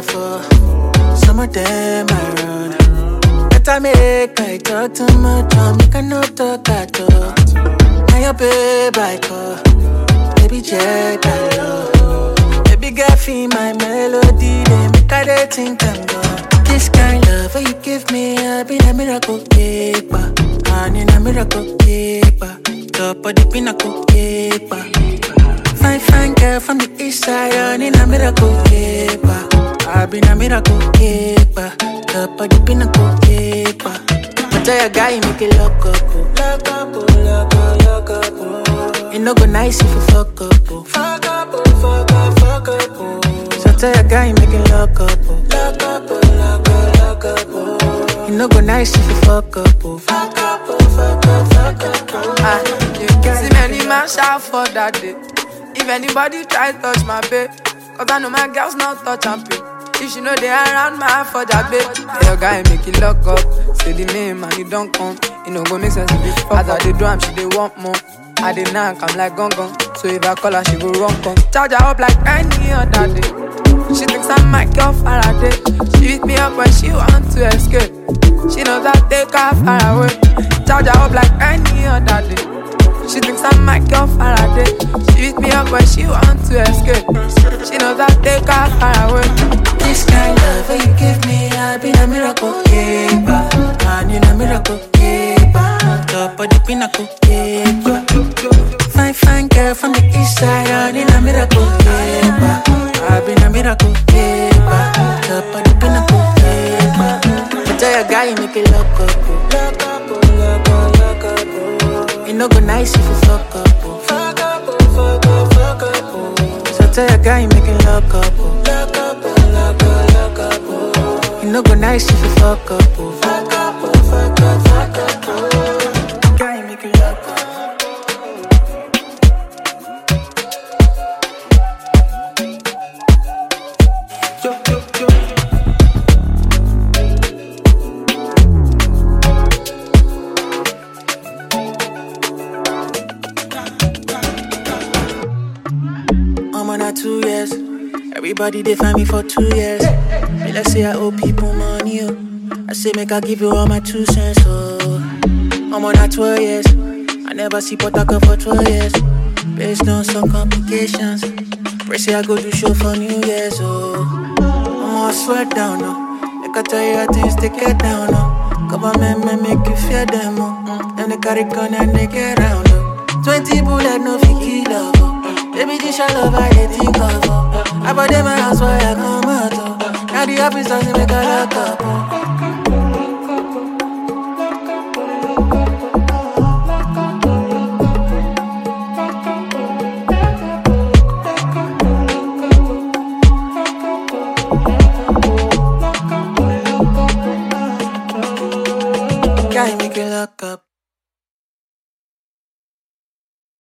for. Some of them I run. Better make I talk too much, make I no talk at all. Now your babe I call, baby check I love. Baby girl feel my melody, they make I dey think I'm gone. This kind love you give me, I been a miracle keeper. And in a miracle keeper, top of the pinnacle keeper. Fine girl from the east side, and in a miracle keeper. I've been a miracle keeper, top of the pinnacle keeper. I tell your guy, make it lock up, lock up, lock up, lock up. It no go nice if you fuck up, fuck up, fuck up, fuck up. So I tell your guy, make it lock up, lock up, lock up, lock up. It no go nice if you fuck up, fuck up, fuck up, fuck up. You can see many man shout for that day. If anybody try touch my babe, cause I know my girls not touch and pay. If she know they around my for that babe, your guy make it lock up. Say the name and it don't come. It no go make sense if it fuck. As I dey do am, she dey want more. I dey knock, I'm like gong. So if I call her, she go run come. Charge her up like any other day. She thinks I'm Michael Faraday. She beat me up when she want to escape. She knows I take her far away. Charge her up like any other day. She thinks I'm Michael Faraday. She beat me up when she want to escape. She knows I take her far away. This kind of love you give me, I've been a miracle keeper. And in a miracle keeper, top of the pinnacle keeper. Fine girl from the east side, and in a miracle keeper. I've been a miracle keeper, top of the pinnacle keeper. I tell your guy, make it lock up, lock up, lock up, lock up. It no go nice if you fuck up, fuck up, fuck up, fuck up. So I tell your guy, make it lock up, lock up, lock up, lock up. It no go nice if you fuck up, fuck up, fuck up, fuck up. Guy, make it lock up. I'm on a 2 years. Everybody they find me for 2 years. Me let's say I owe people money. Oh. I say make I give you all my 2 cents. Oh, I'm on a 12 years. I never see Potaka for 12 years. Based on some complications. Pray say I go do show for New Year's. Oh, I'm all sweat down. Oh, make I tell you how things they get down. Oh, government may make you fear them. Oh, then they carry gun and they get round. Oh, 20 bullet no fi kill love. Oh. Baby, this your love, I did think of. I bought them my house where I come out. Now the officers they make a lock up. Guy make it lock up.